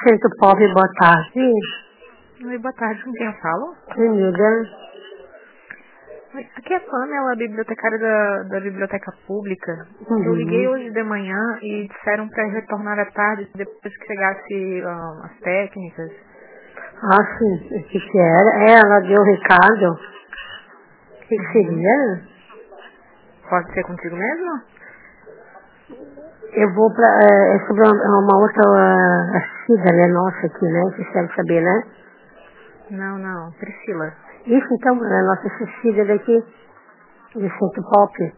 Centro Pop, boa tarde. Oi, boa tarde. Com quem eu falo? Amiga. Oi, aqui é a Pamela, bibliotecária da Biblioteca Pública. Eu liguei hoje de manhã e disseram para retornar à tarde, depois que chegasse as técnicas. Ah, sim. O que era? Ela deu o recado. O que seria? Pode ser contigo mesmo? Eu vou pra... é sobre uma outra assistida, né? Nossa aqui, né? Vocês devem saber, né? Não. Priscila. Isso, então, é a nossa assistida daqui, do Centro Pop.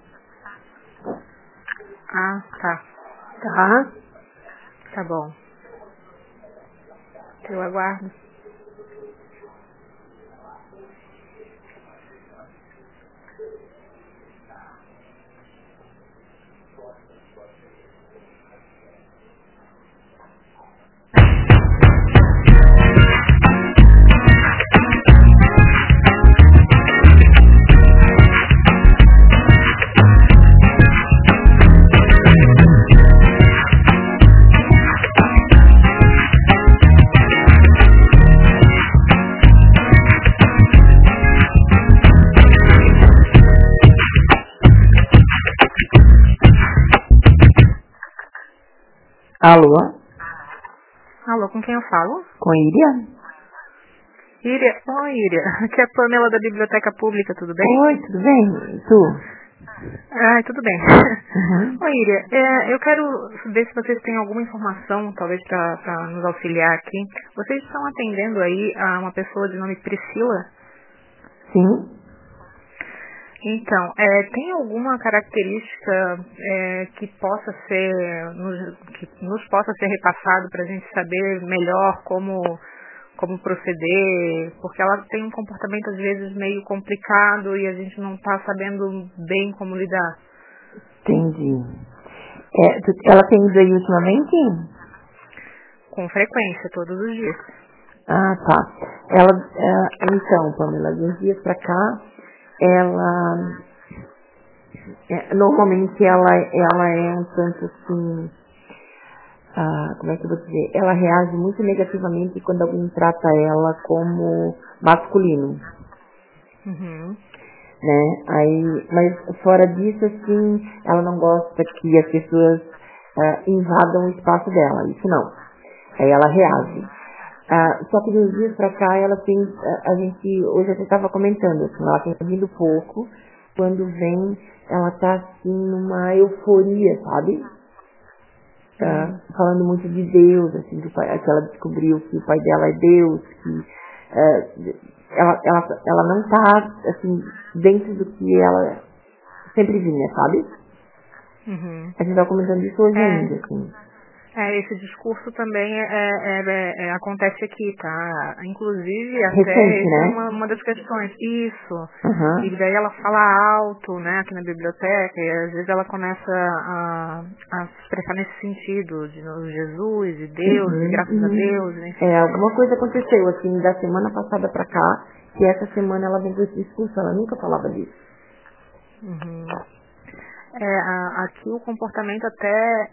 Ah, tá. Tá? Tá bom. Eu aguardo. Alô? Alô, com quem eu falo? Com Iria? Iria. Oi, Iria. Aqui é a Pamela da Biblioteca Pública, tudo bem? Oi, tudo bem? E tu? Tudo bem. Uhum. Oi, Iria. Eu quero ver se vocês têm alguma informação, talvez para nos auxiliar aqui. Vocês estão atendendo aí a uma pessoa de nome Priscila? Sim. Então, tem alguma característica que possa ser, que nos possa ser repassado para a gente saber melhor como proceder? Porque ela tem um comportamento às vezes meio complicado e a gente não está sabendo bem como lidar. Entendi. Ela tem ido aí ultimamente? Com frequência, todos os dias. Ah, tá. Então, Pamela, de uns dias pra cá, ela... normalmente ela é um tanto assim... como é que eu vou dizer? Ela reage muito negativamente quando alguém trata ela como masculino. Uhum. Né? Mas fora disso, assim, ela não gosta que as pessoas invadam o espaço dela, isso não. Aí ela reage. Só que de uns dias pra cá, ela tem, a gente, hoje eu estava comentando, assim, ela tem vindo pouco, quando vem, ela tá assim numa euforia, sabe? Falando muito de Deus, assim, que ela descobriu que o pai dela é Deus, que ela não tá, assim, dentro do que ela sempre vinha, sabe? Uhum. A gente tava comentando isso hoje ainda, assim. Esse discurso também acontece aqui, tá? Inclusive, até Recente, essa é né? uma das questões. Isso. Uhum. E daí ela fala alto, né, aqui na biblioteca, e às vezes ela começa a se expressar nesse sentido, de Jesus e Deus, e graças a Deus, enfim. Alguma coisa aconteceu, assim, da semana passada pra cá, que essa semana ela vem com esse discurso, ela nunca falava disso. Uhum. Aqui o comportamento até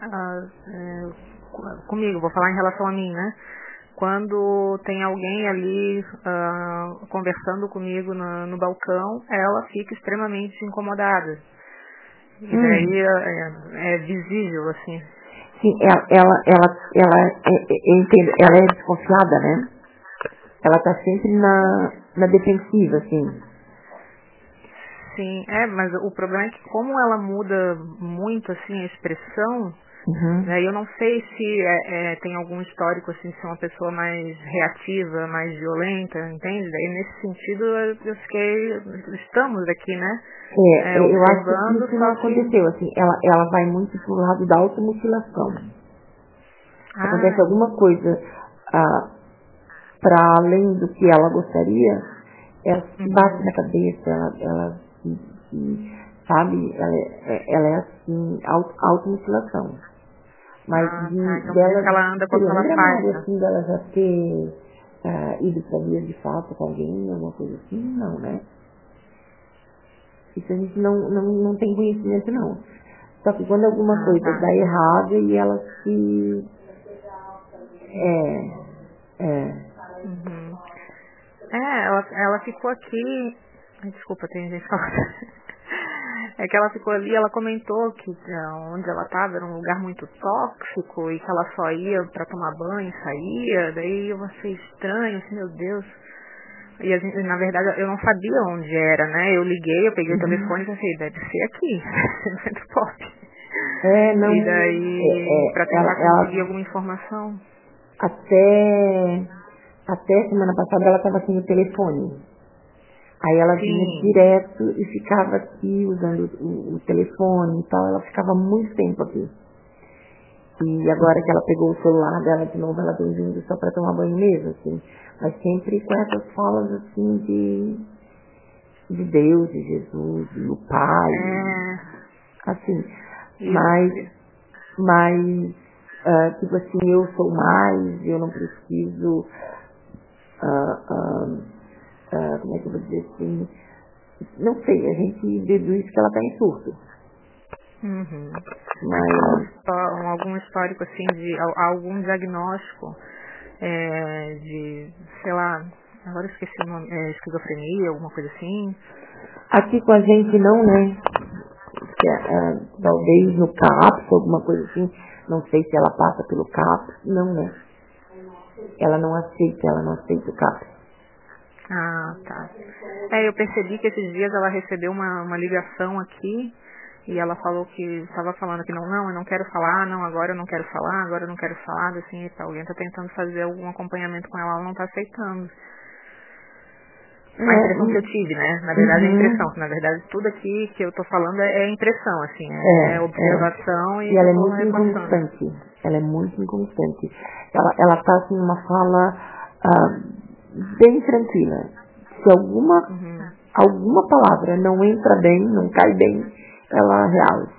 comigo, vou falar em relação a mim, né? Quando tem alguém ali conversando comigo no balcão, ela fica extremamente incomodada. E daí é visível, assim. Sim, eu entendo, ela é desconfiada, né? Ela tá sempre na defensiva, assim. Sim, mas o problema é que como ela muda muito, assim, a expressão, daí eu não sei se tem algum histórico, assim, de ser uma pessoa mais reativa, mais violenta, entende? Daí nesse sentido eu fiquei, estamos aqui, né? Eu acho que Observando, isso não só que... aconteceu, assim, ela vai muito pro lado da automutilação. Se acontece alguma coisa para além do que ela gostaria, ela se bate na cabeça, ela sabe, ela é assim, automutilação. Mas então dela, ela anda com você aquela lembra, Mari, faixa. assim, dela já ter ido pra vias de fato com alguém, alguma coisa assim? Não, né? Isso a gente não tem conhecimento, não. Só que quando alguma coisa dá errado e ela se Uhum. Ela ficou aqui. Ai, desculpa, tem gente falando. É que ela ficou ali, ela comentou que onde ela estava era um lugar muito tóxico e que ela só ia para tomar banho e saía. Daí eu achei estranho, assim, meu Deus. E a gente, na verdade, eu não sabia onde era, né? Eu liguei, eu peguei o telefone e pensei, deve ser aqui, Centro Pop. Não. E daí, para tentar conseguir Ela, alguma informação. até semana passada ela estava sem o telefone. Aí ela vinha direto e ficava aqui usando o telefone e tal. Ela ficava muito tempo aqui. E agora que ela pegou o celular dela de novo, ela tem vindo só para tomar banho mesmo, assim. Mas sempre com essas falas, assim, de Deus, de Jesus, do Pai. Assim. Mas tipo assim, eu sou mais, eu não preciso... como é que eu vou dizer assim? Não sei, a gente deduz que ela está em surto. Uhum. Mas... algum histórico, assim, de algum diagnóstico de, sei lá, agora eu esqueci o nome, esquizofrenia, alguma coisa assim? Aqui com a gente não, né? Talvez no CAPS, alguma coisa assim. Não sei se ela passa pelo CAPS. Não, né? Ela não aceita o CAPS. Ah, tá. Eu percebi que esses dias ela recebeu uma ligação aqui e ela falou que estava falando que não, eu não quero falar, não, agora eu não quero falar, assim, alguém está tentando fazer algum acompanhamento com ela não está aceitando. A impressão que eu tive, né? Na verdade, é a impressão. Na verdade, tudo aqui que eu tô falando é impressão, assim. É observação e ela é muito inconstante. Ela é muito inconstante. Ela tá, assim, numa fala bem tranquila. Se alguma palavra não entra bem, não cai bem, ela reage.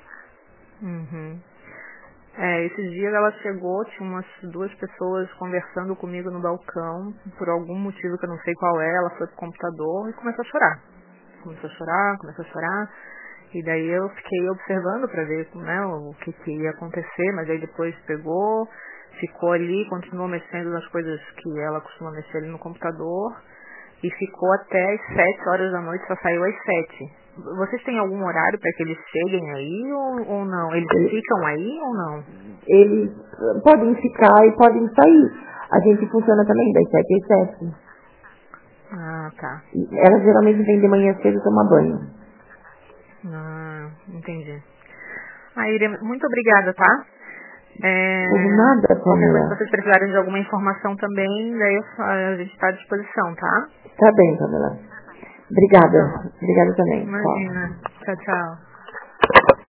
Esses dias ela chegou, tinha umas 2 pessoas conversando comigo no balcão, por algum motivo que eu não sei qual é, ela foi pro computador e começou a chorar. Começou a chorar, e daí eu fiquei observando para ver, né, o que ia acontecer, mas aí depois ficou ali, continuou mexendo nas coisas que ela costuma mexer ali no computador, e ficou até às 7 horas da noite, só saiu às 7. Vocês têm algum horário para que eles cheguem aí ou não? Eles ficam aí ou não? Eles podem ficar e podem sair. A gente funciona também das 7 às 7. Ah, tá. Ela geralmente vem de manhã cedo tomar banho. Ah, entendi. Irene, muito obrigada, tá? Por nada, Pamela. Se vocês precisarem de alguma informação também, daí a gente está à disposição, tá? Tá bem, Pamela. Obrigada. Obrigada também. Imagina. Tchau, tchau.